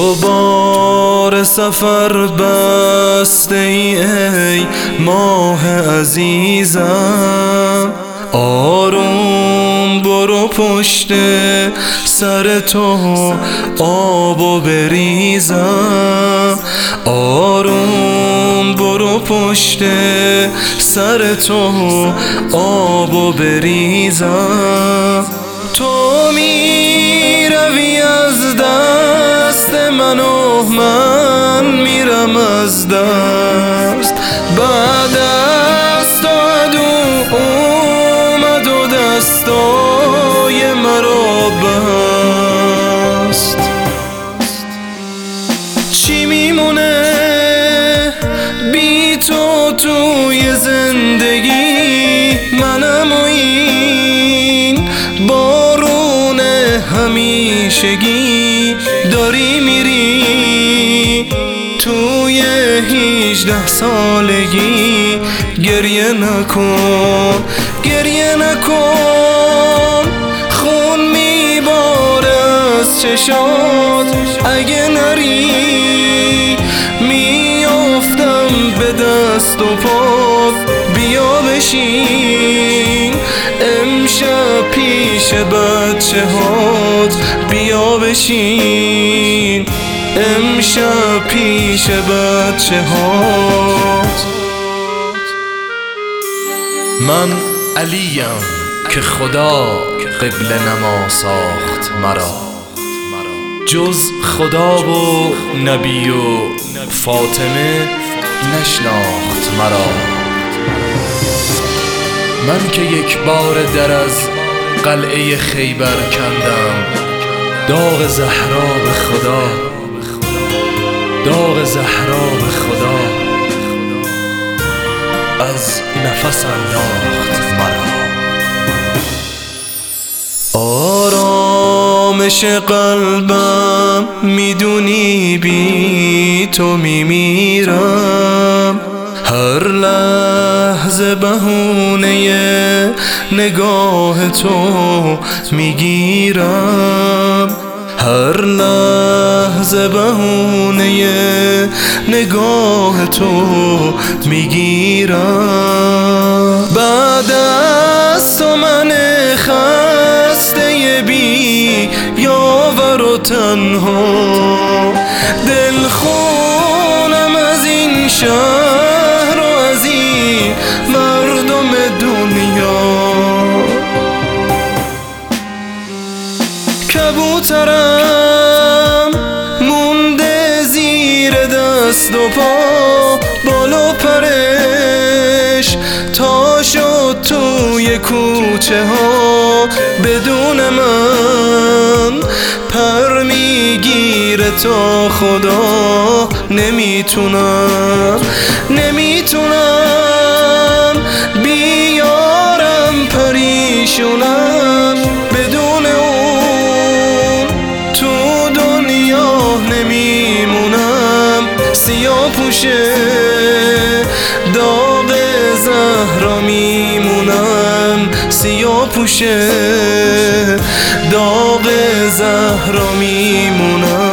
تو بار سفر بسته ای ماه عزیزم، آروم برو پشت سر تو آبو بریزم، آروم برو پشت سر تو آبو بریزم. تو می روی از دست من و من میرم از دست، بعد از تو عدو اومد و دستای مرا بست. چی میمونه بی تو توی زندگی؟ منم و این بارون همیشگی، داری میری توی 18 سالگی. گریه نکن گریه نکن، خون میباره از چشات، اگه نری میافتم به دست و پات. بیا بشین امشب پیش بچه هات، بیا بشین امشب پیش بچه هات. من علیم که خدا قبله نما ساخت مرا، جز خدا و نبی و فاطمه نشناخت مرا. من که یک بار در از قلعه خیبر کندم، داغ زهرا به خدا، داغ زهرا به خدا از نفس انداخت مرا. آرامش قلبم میدونی بی تو میمیرم، هر لحظه بهونه نگاه تو میگیرم، هر لحظه بهونه نگاه تو میگیرم. بعد از تو من خسته بی یاور و تنها، دل خونم از این شهر و از این مردم دنیا. کبوترم مونده زیر دست و پا، بالا پرش تا شد توی کوچه ها. بدون من پر میگیره تا خدا، نمیتونم بیارم پریشونم. بدون اون تو دنیا نمیمونم. سیاه پوشه داغ زهرا میمونم، سیاه پوشه داغ زهرا میمونم.